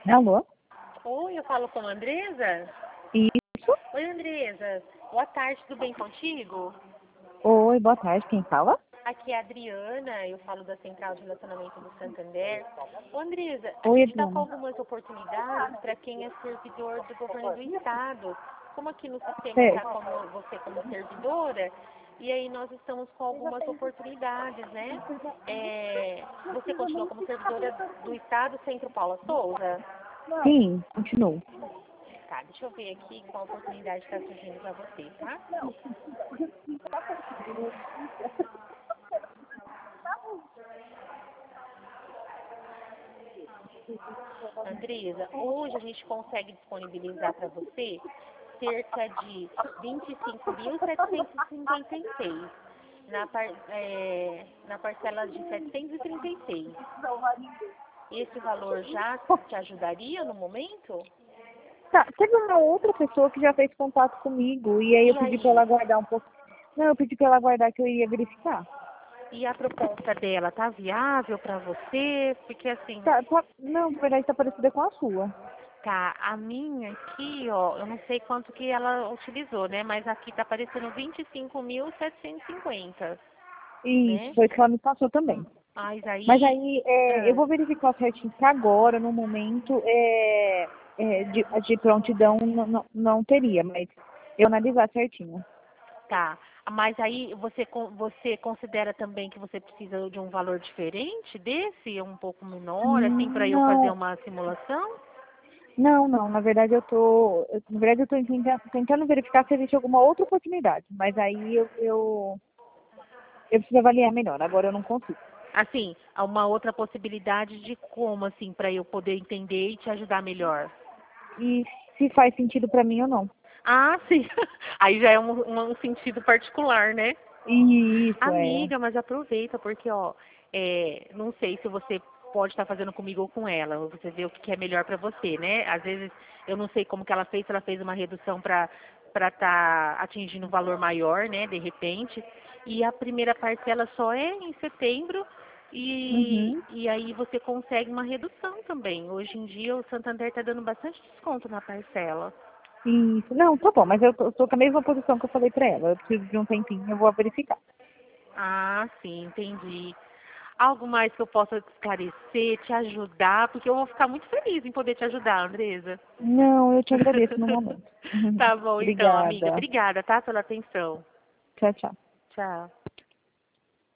Alô? Oi, eu falo com a Andresa? Isso? Oi, Andresa. Boa tarde, tudo bem contigo? Oi, boa tarde. Quem fala? Aqui é a Adriana, eu falo da Central de Relacionamento do Santander. Ô, Andresa, a Oi, gente está com Adriana. algumas oportunidades para quem é servidor do governo do Estado. Como aqui no sistema está Certo. como você como servidora, e aí nós estamos com algumas oportunidades, né? Você continua como servidora do Estado Centro Paula Souza? Sim, continuo. Tá, deixa eu ver aqui qual oportunidade está surgindo para você, tá? Andresa, hoje a gente consegue disponibilizar para você cerca de 25.756 na parcela de 736. Esse valor já te ajudaria no momento? Tá, teve uma outra pessoa que já fez contato comigo e aí eu E pedi pra ela aí? aguardar um pouco. Não, eu pedi pra ela aguardar que eu ia verificar. E a proposta dela tá viável para você? Porque assim, Não, na verdade tá parecida com a sua. tá, a minha aqui, ó, eu não sei quanto que ela utilizou, né? Mas aqui tá aparecendo 25.750, Isso, né? foi o que ela me passou também. Mas Mas aí, aí eu ah, vou verificar certinho que agora, no momento, de prontidão não teria, mas eu analisar certinho. tá. Mas aí você considera também que você precisa de um valor diferente desse, um pouco menor, assim, para eu fazer Não, uma simulação? não. Na verdade eu tô tentando verificar se existe alguma outra oportunidade. Mas aí eu preciso avaliar melhor. Agora eu não consigo. Assim, há uma outra possibilidade de como, assim, para eu poder entender e te ajudar melhor. E se faz sentido pra mim ou não. Ah, sim. Aí já é um sentido particular, né? E isso é. Amiga, mas aproveita, porque, ó, não sei se você pode estar fazendo comigo ou com ela, ou você vê o que é melhor pra você, né? Às vezes, eu não sei como que ela fez, se ela fez uma redução para estar atingindo um valor maior, né, de repente. E a primeira parcela só é em setembro, Uhum. e aí você consegue uma redução também. Hoje em dia, o Santander está dando bastante desconto na parcela. Isso. Não, tá bom, mas eu tô com a mesma posição que eu falei pra ela. Eu preciso de um tempinho, eu vou verificar. Ah, sim, entendi. Algo mais que eu possa te esclarecer, te ajudar, porque eu vou ficar muito feliz em poder te ajudar, Andresa. Não, eu te agradeço no momento. Tá bom, então, amiga. Obrigada. Obrigada, tá, pela atenção. Tchau, tchau. Tchau.